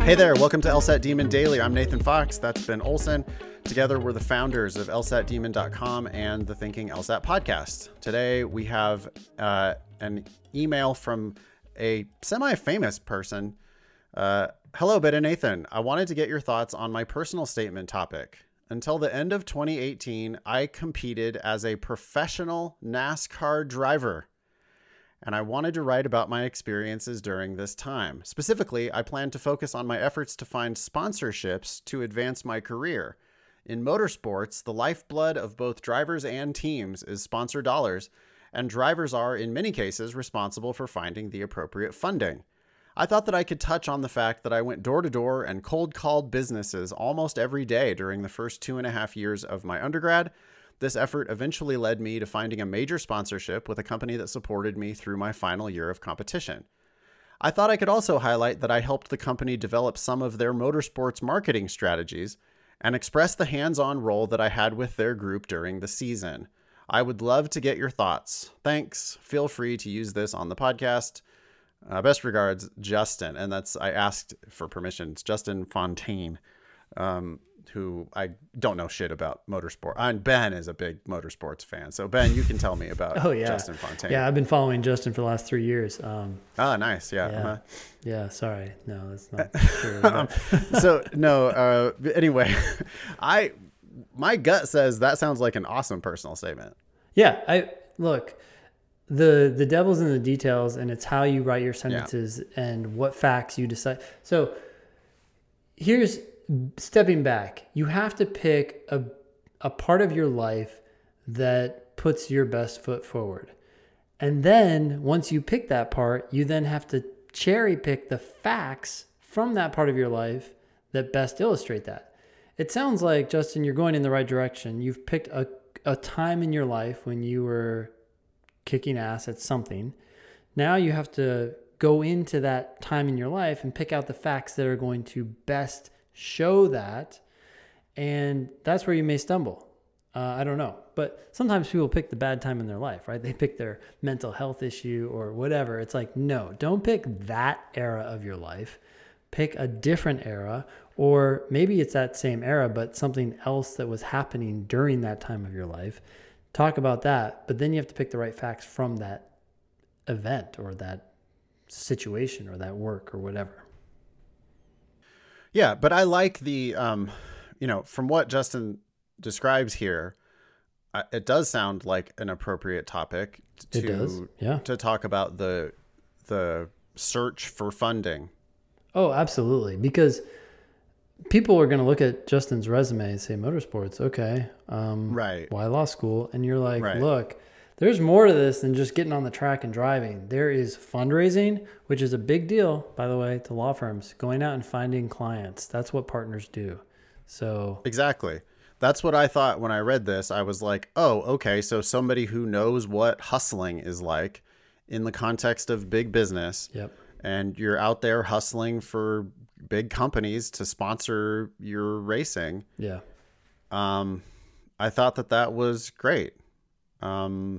Hey there, welcome to LSAT Demon Daily. I'm Nathan Fox. That's Ben Olson. Together, we're the founders of LSATdemon.com and the Thinking LSAT podcast. Today, we have an email from a semi-famous person. Hello, Ben and Nathan. I wanted to get your thoughts on my personal statement topic. Until the end of 2018, I competed as a professional NASCAR driver, and I wanted to write about my experiences during this time. Specifically, I plan to focus on my efforts to find sponsorships to advance my career. In motorsports, the lifeblood of both drivers and teams is sponsor dollars, and drivers are, in many cases, responsible for finding the appropriate funding. I thought that I could touch on the fact that I went door to door and cold called businesses almost every day during the first 2.5 years of my undergrad. This effort eventually led me to finding a major sponsorship with a company that supported me through my final year of competition. I thought I could also highlight that I helped the company develop some of their motorsports marketing strategies and express the hands-on role that I had with their group during the season. I would love to get your thoughts. Thanks. Feel free to use this on the podcast. Best regards, Justin. And I asked for permission. It's Justin Fontaine, who I don't know shit about motorsport. And Ben is a big motorsports fan. So Ben, you can tell me about Justin Fontaine. Yeah, I've been following Justin for the last 3 years. Nice. Yeah. Yeah, sorry. No, that's not true. Anyway, my gut says that sounds like an awesome personal statement. Yeah, look, the devil's in the details, and it's how you write your sentences and what facts you decide. So here's stepping back. You have to pick a part of your life that puts your best foot forward. And then once you pick that part, you then have to cherry pick the facts from that part of your life that best illustrate that. It sounds like, Justin, you're going in the right direction. You've picked a time in your life when you were kicking ass at something. Now you have to go into that time in your life and pick out the facts that are going to best show that. And that's where you may stumble. I don't know. But sometimes people pick the bad time in their life, right? They pick their mental health issue or whatever. It's like, no, don't pick that era of your life. Pick a different era, or maybe it's that same era, but something else that was happening during that time of your life. Talk about that, but then you have to pick the right facts from that event or that situation or that work or whatever. Yeah, but I like the, from what Justin describes here, it does sound like an appropriate topic to talk about the search for funding. Oh, absolutely. Because people are going to look at Justin's resume and say, motorsports, okay. Right. Why law school? And you're like, Look, there's more to this than just getting on the track and driving. There is fundraising, which is a big deal, by the way, to law firms, going out and finding clients. That's what partners do. So exactly. That's what I thought when I read this. I was like, oh, okay. So somebody who knows what hustling is like in the context of big business. Yep. And you're out there hustling for big companies to sponsor your racing. Yeah. I thought that was great. I'm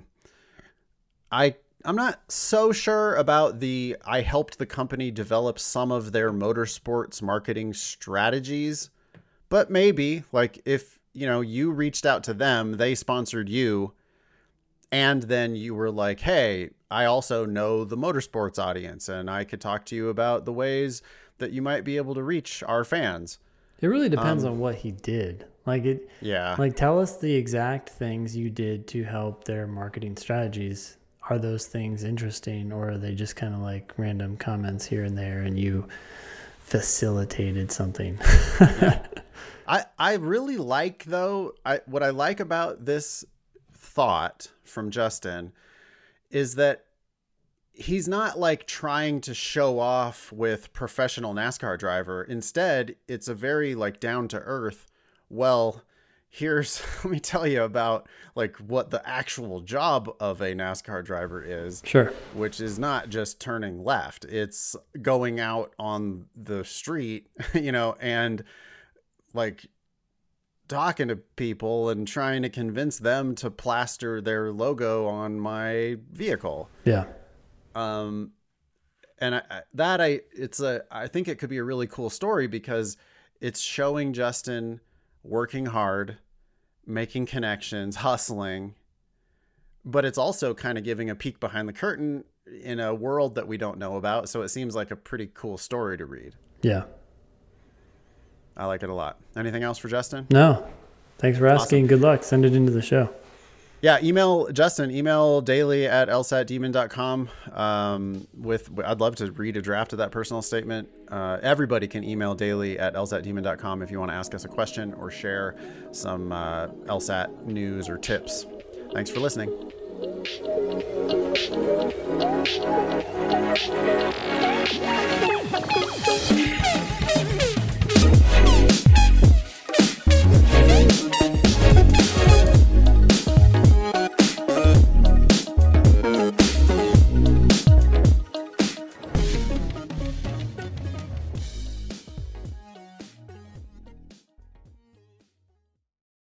not so sure about I helped the company develop some of their motorsports marketing strategies, but maybe like if, you reached out to them, they sponsored you, and then you were like, hey, I also know the motorsports audience and I could talk to you about the ways that you might be able to reach our fans. It really depends on what he did. Tell us the exact things you did to help their marketing strategies. Are those things interesting, or are they just kind of like random comments here and there and you facilitated something? I really like, though, what I like about this thought from Justin is that he's not like trying to show off with professional NASCAR driver. Instead, it's a very like down to earth. Well, let me tell you about like what the actual job of a NASCAR driver is. Sure. Which is not just turning left. It's going out on the street, and like talking to people and trying to convince them to plaster their logo on my vehicle. Yeah. And I think it could be a really cool story because it's showing Justin working hard, making connections, hustling, but it's also kind of giving a peek behind the curtain in a world that we don't know about. So it seems like a pretty cool story to read. Yeah. I like it a lot. Anything else for Justin? No. Thanks for asking. Awesome. Good luck. Send it into the show. Yeah, email Justin, email daily@lsatdemon.com. I'd love to read a draft of that personal statement. Everybody can email daily@lsatdemon.com if you want to ask us a question or share some LSAT news or tips. Thanks for listening.